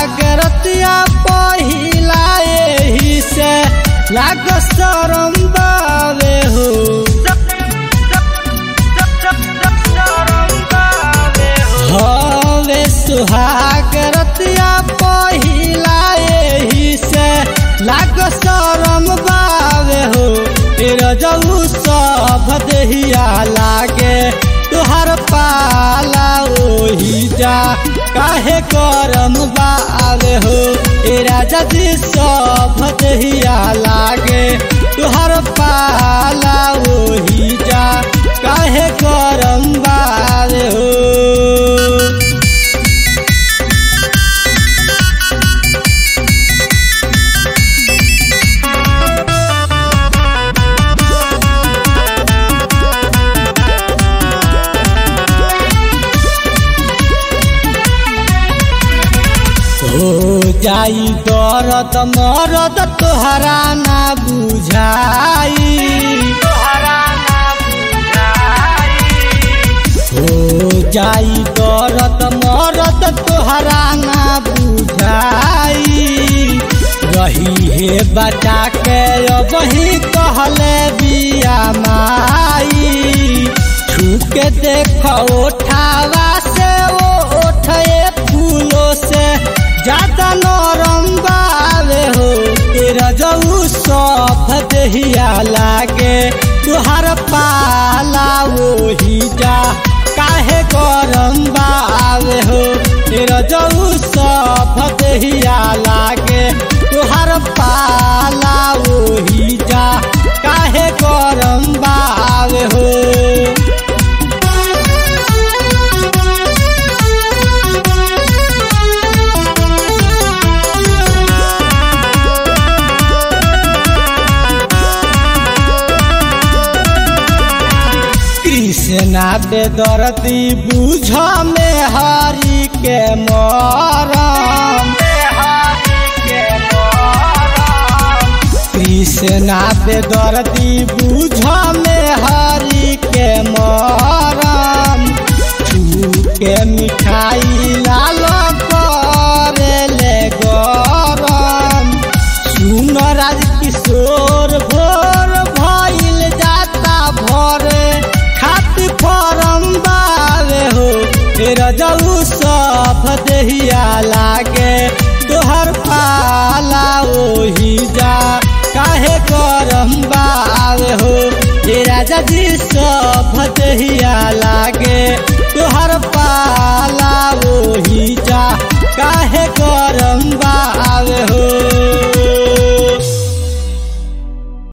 सुहागरतिया पहिला एही से लाग शरम बावे हो। हवे सुहागरतिया पहिला एही से लाग शरम बावे हो। रजऊ सब दहिया लागे तुहर पाला ओही जा काहे करम बावे हो। राजा जी सब दहिया लागे तुहर पाला ओही जा काहे करम बावे हो। हो जाई दर्द मरद तोहरा ना बुझाई। हो जाई दर्द मरद तोहरा ना बुझाई। रही है बचा के वही कहले बिया माई। छूके देख उठावा से वो उठे फूलों से ज्यादा नरम बावे हो। रजऊ सब दहिया लागे तुहर पाला ओही जा काहे गरम बावे हो। रजऊ सब दहिया लागे तुहर पाला ओही जा काहे गरम बावे हो। कृष्णा बेदर्दी बुझ में हरि के मरम। कृष्णा बेदर्दी बुझ में हरि के मरम। छू के मिठाई लाल करेले गरम। सुन राज किशोर भोर भइल जाता भरे फरम बावे हो। रजऊ सब दहिया लागे तोहर पाला ओही जा काहे गरम बावे हो। राजा जी सब दहिया लागे तोहर पाला ओही